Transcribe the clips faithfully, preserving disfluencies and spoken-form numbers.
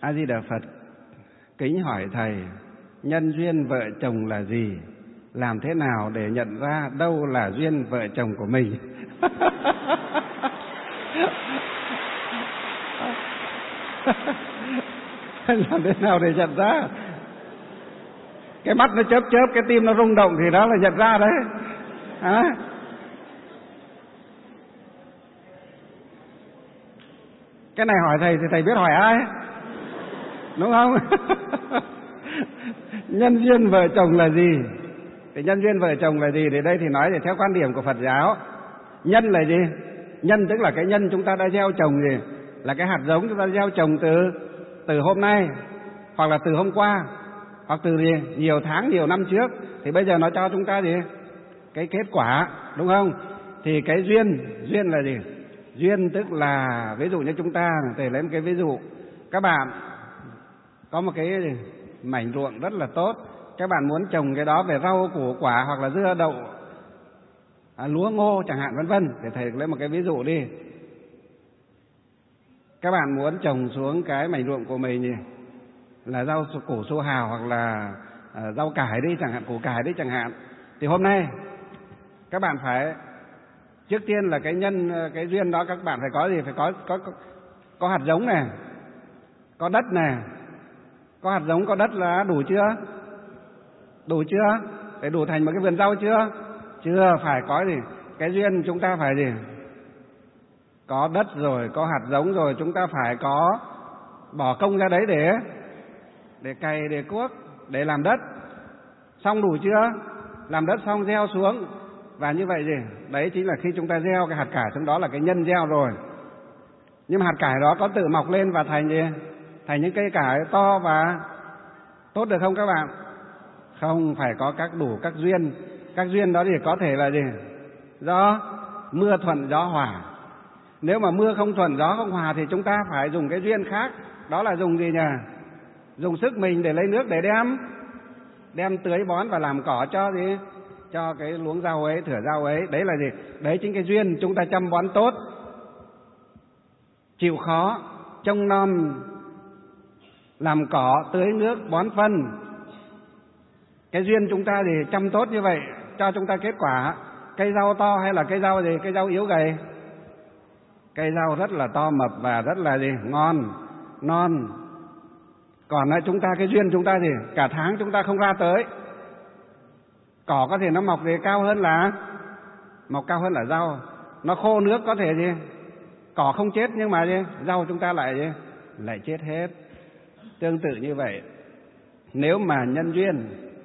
A Di Đà Phật. Kính hỏi thầy, nhân duyên vợ chồng là gì? Làm thế nào để nhận ra đâu là duyên vợ chồng của mình? Làm thế nào để nhận ra? Cái mắt nó chớp chớp, cái tim nó rung động thì đó là nhận ra đấy. Hả? Cái này hỏi thầy thì thầy biết hỏi ai? Đúng không? Nhân duyên vợ chồng là gì? Thì nhân duyên vợ chồng là gì? Thì đây thì nói thì theo quan điểm của Phật giáo, nhân là gì? Nhân tức là cái nhân chúng ta đã gieo trồng gì? Là cái hạt giống chúng ta gieo trồng từ từ hôm nay, hoặc là từ hôm qua, hoặc từ gì? Nhiều tháng, nhiều năm trước. Thì bây giờ nó cho chúng ta gì? Cái kết quả, đúng không? Thì cái duyên, duyên là gì? Duyên tức là, ví dụ như chúng ta, để lấy một cái ví dụ, các bạn có một cái mảnh ruộng rất là tốt, các bạn muốn trồng cái đó về rau củ quả hoặc là dưa đậu, à, lúa ngô chẳng hạn vân vân. Để thầy lấy một cái ví dụ đi. Các bạn muốn trồng xuống cái mảnh ruộng của mình gì? Là rau củ su hào hoặc là à, rau cải đi chẳng hạn, củ cải đi chẳng hạn. Thì hôm nay các bạn phải, trước tiên là cái nhân, cái duyên đó các bạn phải có gì? Phải có có có, có hạt giống này, có đất này. Có hạt giống, có đất là đủ chưa? Đủ chưa? Để đủ thành một cái vườn rau chưa? Chưa, phải có gì? Cái duyên chúng ta phải gì? Có đất rồi, có hạt giống rồi, chúng ta phải có bỏ công ra đấy để để cày, để cuốc, để làm đất. Xong đủ chưa? Làm đất xong gieo xuống. Và như vậy gì? Đấy chính là khi chúng ta gieo cái hạt cải trong đó là cái nhân gieo rồi. Nhưng mà hạt cải đó có tự mọc lên và thành gì? Thành những cây cải to và tốt được không các bạn? Không, phải có các đủ các duyên. Các duyên đó thì có thể là gì? Do mưa thuận gió hòa. Nếu mà mưa không thuận gió không hòa thì chúng ta phải dùng cái duyên khác. Đó là dùng gì nhỉ? Dùng sức mình để lấy nước để đem đem tưới bón và làm cỏ cho gì? Cho cái luống rau ấy, thửa rau ấy. Đấy là gì? Đấy chính cái duyên chúng ta chăm bón tốt, chịu khó, trông nom, làm cỏ, tưới nước, bón phân. Cái duyên chúng ta thì chăm tốt như vậy cho chúng ta kết quả. Cây rau to hay là cây rau gì? Cây rau yếu gầy? Cây rau rất là to mập và rất là gì? Ngon, non. Còn chúng ta, cái duyên chúng ta thì cả tháng chúng ta không ra tới. Cỏ có thể nó mọc thì cao hơn là mọc cao hơn là rau. Nó khô nước có thể gì? Cỏ không chết nhưng mà gì? Rau chúng ta lại gì? Lại chết hết. Tương tự như vậy, nếu mà nhân duyên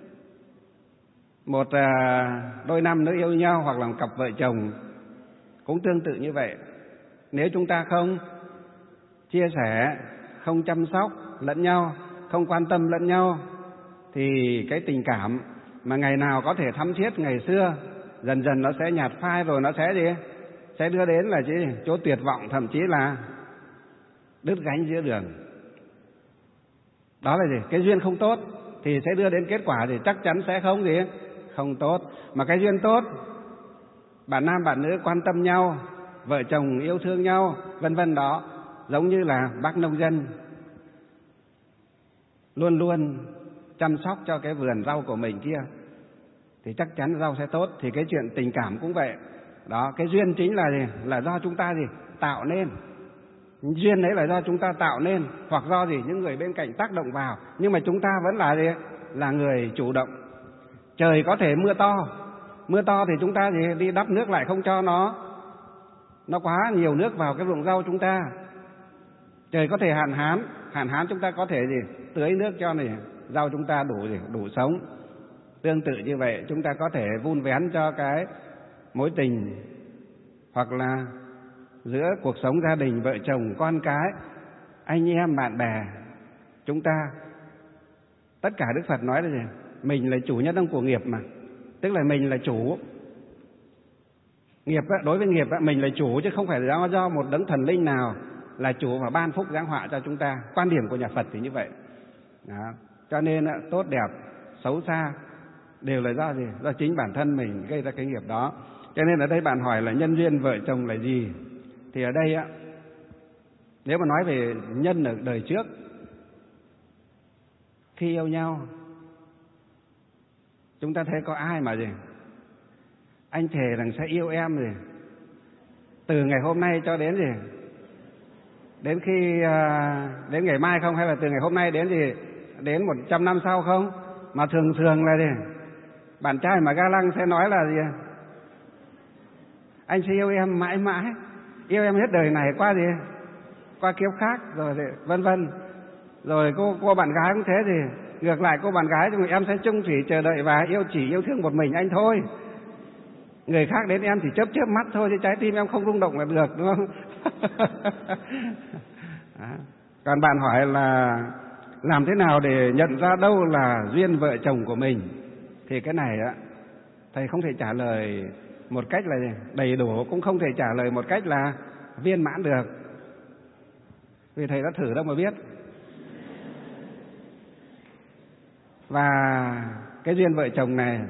một à, đôi nam nữ yêu nhau hoặc là một cặp vợ chồng cũng tương tự như vậy. Nếu chúng ta không chia sẻ, không chăm sóc lẫn nhau, không quan tâm lẫn nhau, thì cái tình cảm mà ngày nào có thể thắm thiết ngày xưa dần dần nó sẽ nhạt phai, rồi nó sẽ gì? Sẽ đưa đến là gì? Chỗ tuyệt vọng, thậm chí là đứt gánh giữa đường. Đó là gì? Cái duyên không tốt thì sẽ đưa đến kết quả thì chắc chắn sẽ không gì? Không tốt. Mà cái duyên tốt, bạn nam bạn nữ quan tâm nhau, vợ chồng yêu thương nhau, vân vân đó, giống như là bác nông dân luôn luôn chăm sóc cho cái vườn rau của mình kia thì chắc chắn rau sẽ tốt. Thì cái chuyện tình cảm cũng vậy. Đó, cái duyên chính là gì? Là do chúng ta gì? Tạo nên. Duyên đấy là do chúng ta tạo nên, hoặc do gì? Những người bên cạnh tác động vào. Nhưng mà chúng ta vẫn là gì? Là người chủ động. Trời có thể mưa to, mưa to thì chúng ta gì? Đi đắp nước lại không cho nó nó quá nhiều nước vào cái ruộng rau chúng ta. Trời có thể hạn hán, hạn hán chúng ta có thể gì? Tưới nước cho này rau chúng ta đủ gì? Đủ sống. Tương tự như vậy, chúng ta có thể vun vén cho cái mối tình hoặc là giữa cuộc sống gia đình, vợ chồng, con cái, anh em, bạn bè. Chúng ta, tất cả Đức Phật nói là gì? Mình là chủ nhân trong của nghiệp mà. Tức là mình là chủ. Nghiệp, đối với nghiệp mình là chủ, chứ không phải là do một đấng thần linh nào là chủ và ban phúc giáng họa cho chúng ta. Quan điểm của nhà Phật thì như vậy. Đó. Cho nên tốt đẹp, xấu xa đều là do gì? Do chính bản thân mình gây ra cái nghiệp đó. Cho nên ở đây bạn hỏi là nhân duyên vợ chồng là gì? Thì ở đây á, nếu mà nói về nhân ở đời trước Khi yêu nhau, chúng ta thấy có ai mà gì anh thề rằng sẽ yêu em gì từ ngày hôm nay cho đến gì đến khi à, đến ngày mai không, hay là từ ngày hôm nay đến gì đến một trăm năm sau không? Mà thường thường là gì bạn trai mà ga lăng sẽ nói là gì anh sẽ yêu em mãi mãi, yêu em hết đời này qua gì qua kiếp khác rồi vân vân. Rồi cô cô bạn gái cũng thế, thì ngược lại cô bạn gái thì em sẽ chung thủy chờ đợi và yêu chỉ yêu thương một mình anh thôi, người khác đến em chỉ chớp chớp mắt thôi chứ trái tim em không rung động là được, đúng không? Còn bạn hỏi là làm thế nào để nhận ra đâu là duyên vợ chồng của mình, thì cái này á thầy không thể trả lời một cách là đầy đủ, cũng không thể trả lời một cách là viên mãn được, vì thầy đã thử đâu mà biết. Và cái duyên vợ chồng này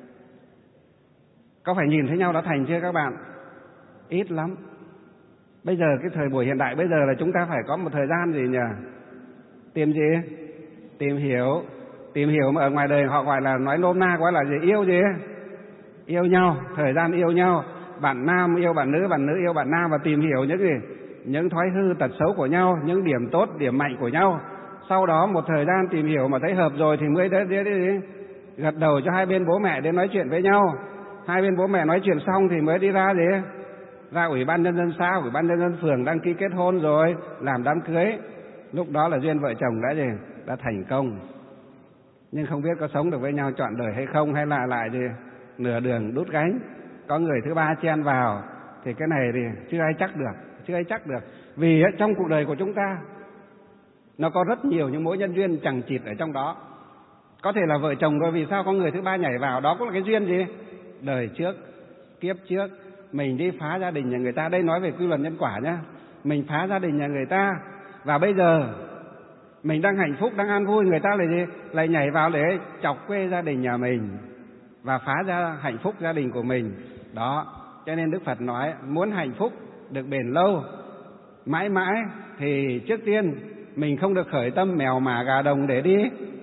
có phải nhìn thấy nhau đã thành chưa các bạn? Ít lắm. Bây giờ cái thời buổi hiện đại bây giờ là chúng ta phải có một thời gian gì nhỉ? Tìm gì? Tìm hiểu. Tìm hiểu mà ở ngoài đời họ gọi là, nói nôm na gọi là gì? Yêu gì? Yêu nhau, thời gian yêu nhau. Bạn nam yêu bạn nữ, bạn nữ yêu bạn nam, và tìm hiểu những gì? Những thói hư tật xấu của nhau, những điểm tốt, điểm mạnh của nhau. Sau đó một thời gian tìm hiểu mà thấy hợp rồi thì mới đến, đến, đến, gật đầu cho hai bên bố mẹ đến nói chuyện với nhau. Hai bên bố mẹ nói chuyện xong thì mới đi ra gì? Ra ủy ban nhân dân xã, ủy ban nhân dân phường đăng ký kết hôn rồi làm đám cưới. Lúc đó là duyên vợ chồng đã gì? Đã thành công. Nhưng không biết có sống được với nhau trọn đời hay không, hay là lại gì nửa đường đút gánh, có người thứ ba chen vào, thì cái này thì chưa ai chắc được, chưa ai chắc được. Vì trong cuộc đời của chúng ta nó có rất nhiều những mối nhân duyên chằng chịt ở trong đó. Có thể là vợ chồng rồi, vì sao có người thứ ba nhảy vào? Đó cũng là cái duyên gì? Đời trước, kiếp trước mình đi phá gia đình nhà người ta. Đây nói về quy luật nhân quả nhá. Mình phá gia đình nhà người ta, và bây giờ mình đang hạnh phúc, đang an vui, người ta lại gì? Lại nhảy vào để chọc quê gia đình nhà mình và phá ra hạnh phúc gia đình của mình. Đó, cho nên Đức Phật nói muốn hạnh phúc được bền lâu mãi mãi thì trước tiên mình không được khởi tâm mèo mả gà đồng để đi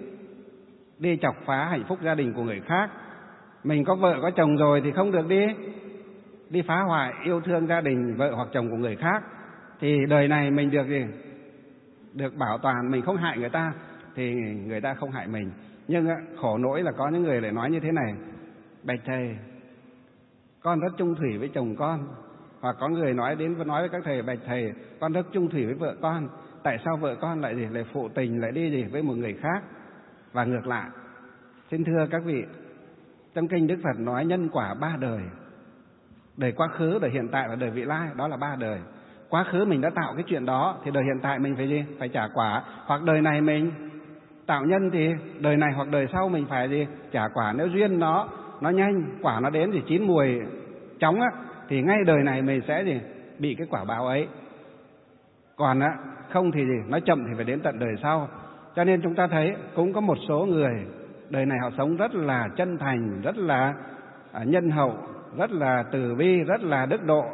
đi chọc phá hạnh phúc gia đình của người khác. Mình có vợ có chồng rồi thì không được đi đi phá hoại yêu thương gia đình vợ hoặc chồng của người khác. Thì đời này mình được gì? Được bảo toàn, mình không hại người ta thì người ta không hại mình. Nhưng khổ nỗi là có những người lại nói như thế này: bạch thầy, con rất chung thủy với chồng con. Hoặc có người nói đến nói với các thầy: bạch thầy, con rất chung thủy với vợ con, tại sao vợ con lại gì lại phụ tình, lại đi gì với một người khác? Và ngược lại. Xin thưa các vị, trong kinh Đức Phật nói nhân quả ba đời: đời quá khứ, đời hiện tại và đời vị lai. Đó là ba đời. Quá khứ mình đã tạo cái chuyện đó thì đời hiện tại mình phải gì? Phải trả quả. Hoặc đời này mình tạo nhân thì đời này hoặc đời sau mình phải gì? Trả quả. Nếu duyên nó nó nhanh, quả nó đến thì chín mùi chóng á, thì ngay đời này mình sẽ gì? Bị cái quả báo ấy. Còn á không thì gì? Nói chậm thì phải đến tận đời sau. Cho nên chúng ta thấy cũng có một số người đời này họ sống rất là chân thành, rất là nhân hậu, rất là từ bi, rất là đức độ.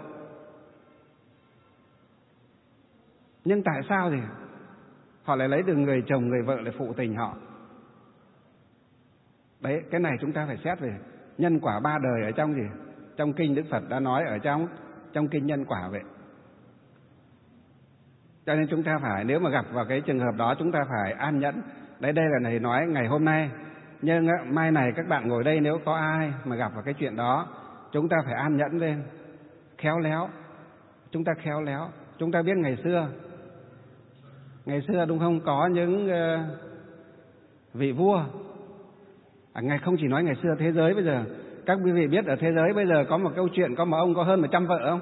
Nhưng tại sao thì họ lại lấy được người chồng, người vợ để phụ tình họ? Đấy, cái này chúng ta phải xét về nhân quả ba đời ở trong gì? Trong kinh Đức Phật đã nói ở trong trong kinh nhân quả vậy. Cho nên chúng ta phải, nếu mà gặp vào cái trường hợp đó, chúng ta phải an nhẫn. Đấy, đây là này nói ngày hôm nay. Nhưng mai này các bạn ngồi đây, nếu có ai mà gặp vào cái chuyện đó, chúng ta phải an nhẫn lên, khéo léo. Chúng ta khéo léo. Chúng ta biết ngày xưa, ngày xưa đúng không, có những uh, vị vua. À, ngày không chỉ nói ngày xưa, thế giới bây giờ, các quý vị biết ở thế giới bây giờ có một câu chuyện, có một ông có hơn một trăm vợ không?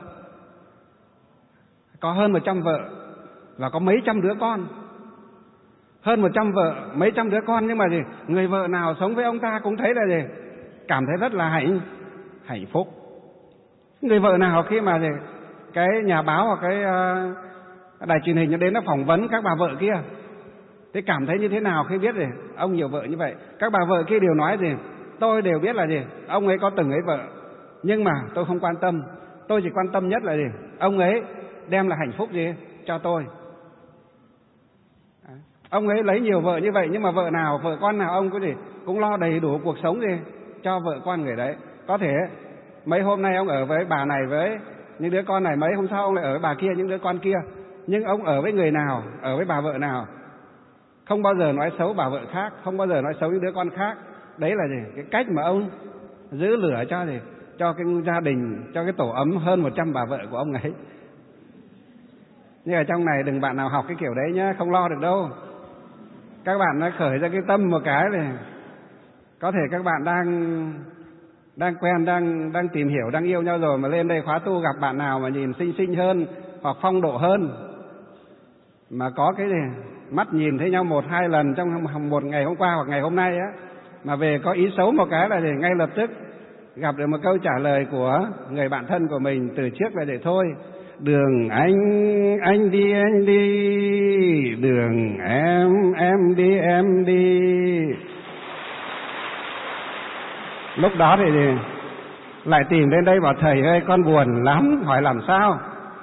Có hơn một trăm vợ và có mấy trăm đứa con. Hơn một trăm vợ, mấy trăm đứa con, nhưng mà gì? Người vợ nào sống với ông ta cũng thấy là gì? Cảm thấy rất là hạnh hạnh phúc. Người vợ nào khi mà gì? Cái nhà báo hoặc cái uh, đài truyền hình nó đến nó phỏng vấn các bà vợ kia, thế cảm thấy như thế nào khi biết gì? Ông nhiều vợ như vậy. Các bà vợ kia đều nói gì? Tôi đều biết là gì? Ông ấy có từng ấy vợ, nhưng mà tôi không quan tâm. Tôi chỉ quan tâm nhất là gì? Ông ấy đem là hạnh phúc gì cho tôi. Ông ấy lấy nhiều vợ như vậy nhưng mà vợ nào, vợ con nào ông có gì cũng lo đầy đủ cuộc sống gì cho vợ con người đấy. Có thể mấy hôm nay ông ở với bà này với những đứa con này, mấy hôm sau ông lại ở với bà kia những đứa con kia. Nhưng ông ở với người nào, ở với bà vợ nào, không bao giờ nói xấu bà vợ khác, không bao giờ nói xấu những đứa con khác. Đấy là gì? Cái cách mà ông giữ lửa cho gì? Cho cái gia đình, cho cái tổ ấm hơn một trăm bà vợ của ông ấy. Nhưng ở trong này đừng bạn nào học cái kiểu đấy nhá, không lo được đâu. Các bạn nó khởi ra cái tâm một cái này, có thể các bạn đang đang quen, đang đang tìm hiểu, đang yêu nhau rồi mà lên đây khóa tu gặp bạn nào mà nhìn xinh xinh hơn hoặc phong độ hơn, mà có cái gì mắt nhìn thấy nhau một hai lần trong một ngày hôm qua hoặc ngày hôm nay á, mà về có ý xấu một cái là gì ngay lập tức gặp được một câu trả lời của người bạn thân của mình từ trước là để thôi, đường anh anh đi anh đi, đường em em đi em đi. Lúc đó thì lại tìm đến đây bảo thầy ơi con buồn lắm. Hỏi làm sao?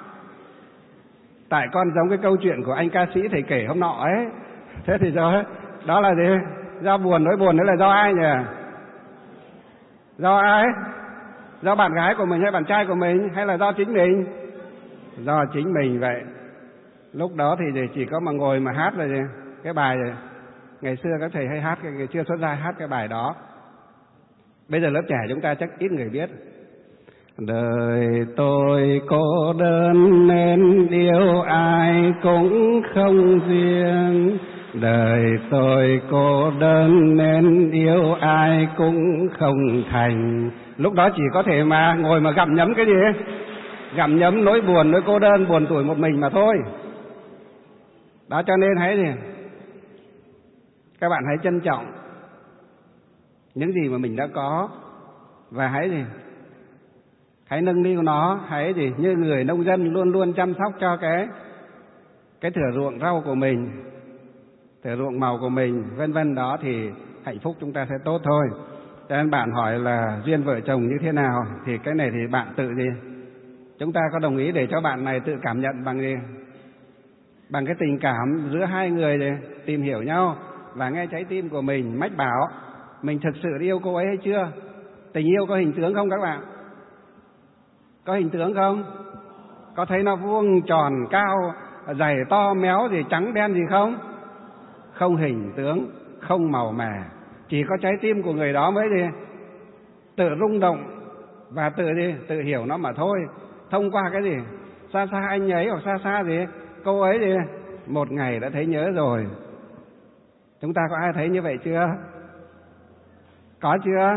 Tại con giống cái câu chuyện của anh ca sĩ thầy kể hôm nọ ấy. Thế thì do đó là gì? Do buồn, nỗi buồn đấy là do ai nhỉ? Do ai? Do bạn gái của mình hay bạn trai của mình, hay là do chính mình? Do chính mình vậy. Lúc đó thì chỉ có mà ngồi mà hát là gì? Cái bài ngày xưa các thầy hay hát, cái chưa xuất gia hát cái bài đó. Bây giờ lớp trẻ chúng ta chắc ít người biết. Đời tôi cô đơn nên yêu ai cũng không riêng. Đời tôi cô đơn nên yêu ai cũng không thành. Lúc đó chỉ có thể mà ngồi mà gặm nhấm cái gì? Gặm nhấm nỗi buồn, nỗi cô đơn, buồn tủi một mình mà thôi. Đó cho nên hãy gì? Các bạn hãy trân trọng những gì mà mình đã có, và hãy gì? Hãy nâng niu nó, hãy gì? Như người nông dân luôn luôn chăm sóc cho cái cái thửa ruộng rau của mình, thửa ruộng màu của mình, vân vân, đó thì hạnh phúc chúng ta sẽ tốt thôi. Cho nên bạn hỏi là duyên vợ chồng như thế nào, thì cái này thì bạn tự gì? Chúng ta có đồng ý để cho bạn này tự cảm nhận bằng gì? Bằng cái tình cảm giữa hai người để tìm hiểu nhau và nghe trái tim của mình mách bảo mình thực sự yêu cô ấy hay chưa? Tình yêu có hình tướng không các bạn? Có hình tướng không? Có thấy nó vuông, tròn, cao, dày, to, méo gì, trắng, đen gì không? Không hình tướng, không màu mè. Chỉ có trái tim của người đó mới gì? Tự rung động và tự gì? Tự hiểu nó mà thôi. Thông qua cái gì? Xa xa anh ấy hoặc xa xa gì? Cô ấy gì? Một ngày đã thấy nhớ rồi. Chúng ta có ai thấy như vậy chưa? Có chưa?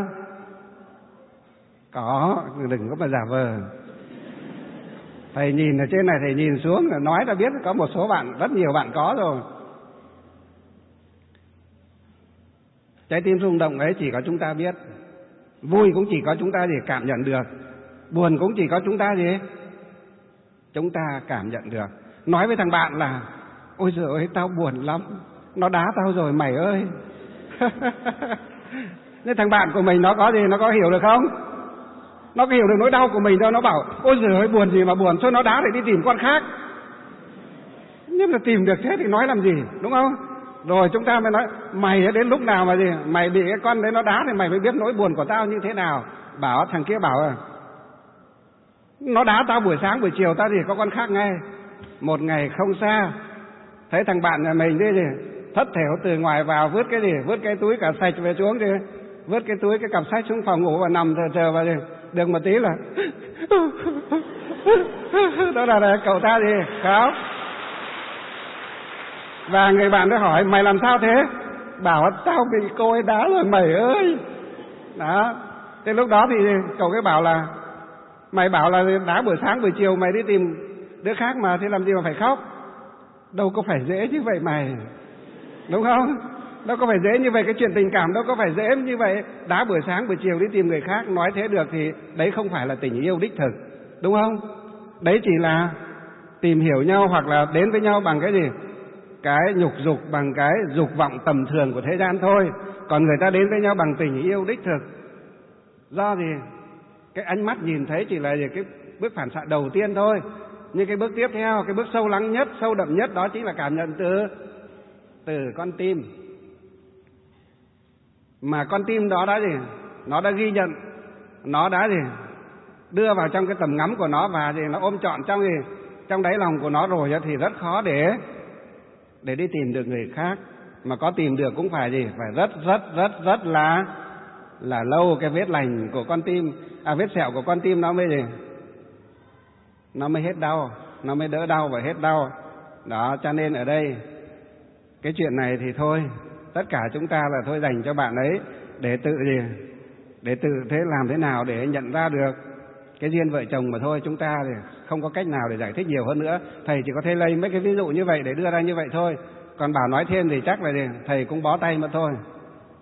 Có, đừng có mà giả vờ. Thầy nhìn ở trên này, thầy nhìn xuống là nói đã biết có một số bạn, rất nhiều bạn có rồi. Trái tim rung động ấy chỉ có chúng ta biết. Vui cũng chỉ có chúng ta gì cảm nhận được. Buồn cũng chỉ có chúng ta gì chúng ta cảm nhận được. Nói với thằng bạn là ôi giời ơi tao buồn lắm, nó đá tao rồi mày ơi. Nên thằng bạn của mình nó có gì, nó có hiểu được không? Nó có hiểu được nỗi đau của mình đâu. Nó bảo ôi giời ơi buồn gì mà buồn, thôi nó đá để đi tìm con khác. Nhưng mà tìm được thế thì nói làm gì, đúng không? Rồi chúng ta mới nói mày đến lúc nào mà gì mày bị cái con đấy nó đá thì mày mới biết nỗi buồn của tao như thế nào. Bảo thằng kia bảo à, nó đá tao buổi sáng buổi chiều tao thì có con khác ngay. Một ngày không xa thấy thằng bạn nhà mình đi gì thất thểu từ ngoài vào, vứt cái gì, vứt cái túi cả sạch về xuống đi, vứt cái túi cái cặp sách xuống phòng ngủ và nằm chờ chờ vào gì. Được một tí là đó là, là cậu ta gì khóc. Và người bạn đó hỏi mày làm sao thế? Bảo tao bị cô ấy đá rồi mày ơi. Đó. Thế lúc đó thì cậu cái bảo là mày bảo là đá buổi sáng buổi chiều mày đi tìm đứa khác mà, thế làm gì mà phải khóc? Đâu có phải dễ như vậy mày, đúng không? Đâu có phải dễ như vậy, cái chuyện tình cảm đâu có phải dễ như vậy. Đá buổi sáng buổi chiều đi tìm người khác, nói thế được thì đấy không phải là tình yêu đích thực, đúng không? Đấy chỉ là tìm hiểu nhau hoặc là đến với nhau bằng cái gì? Cái nhục dục, bằng cái dục vọng tầm thường của thế gian thôi. Còn người ta đến với nhau bằng tình yêu đích thực. Do gì? Cái ánh mắt nhìn thấy chỉ là gì? Cái bước phản xạ đầu tiên thôi. Nhưng cái bước tiếp theo, cái bước sâu lắng nhất, sâu đậm nhất đó chính là cảm nhận từ từ con tim. Mà con tim đó đã gì? Nó đã ghi nhận, nó đã gì? Đưa vào trong cái tầm ngắm của nó và gì? Nó ôm trọn trong gì? Trong đáy lòng của nó rồi thì rất khó để để đi tìm được người khác. Mà có tìm được cũng phải gì? Phải rất rất rất rất là là lâu. Cái vết lành của con tim, à vết sẹo của con tim nó mới gì? Nó mới hết đau, nó mới đỡ đau và hết đau. Đó, cho nên ở đây cái chuyện này thì thôi, tất cả chúng ta là thôi dành cho bạn ấy để tự gì? Để tự thế làm thế nào để nhận ra được cái duyên vợ chồng mà thôi. Chúng ta thì không có cách nào để giải thích nhiều hơn nữa. Thầy chỉ có thể lấy mấy cái ví dụ như vậy để đưa ra như vậy thôi. Còn bảo nói thêm thì chắc là gì? Thầy cũng bó tay mà thôi.